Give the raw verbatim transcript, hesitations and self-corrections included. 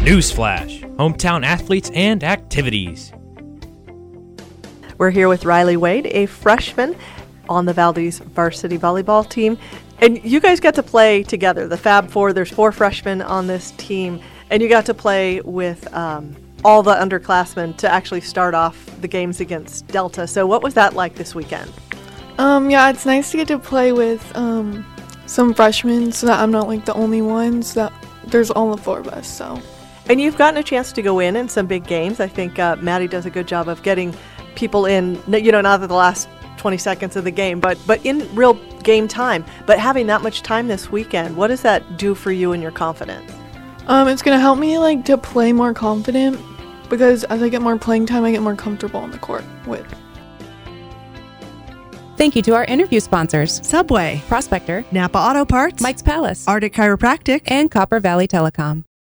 Newsflash, hometown athletes and activities. We're here with Riley Wade, a freshman on the Valdez varsity volleyball team. And you guys got to play together, the Fab Four. There's four freshmen on this team. And you got to play with um, all the underclassmen to actually start off the games against Delta. So what was that like this weekend? Um, yeah, it's nice to get to play with um, some freshmen so that I'm not like the only one, so that there's all the four of us. So. And you've gotten a chance to go in in some big games. I think uh, Maddie does a good job of getting people in, you know, not at the last twenty seconds of the game, but but in real game time. But having that much time this weekend, what does that do for you and your confidence? Um, it's going to help me like to play more confident because as I get more playing time, I get more comfortable on the court with. Thank you to our interview sponsors, Subway, Prospector, Napa Auto Parts, Mike's Palace, Arctic Chiropractic, and Copper Valley Telecom.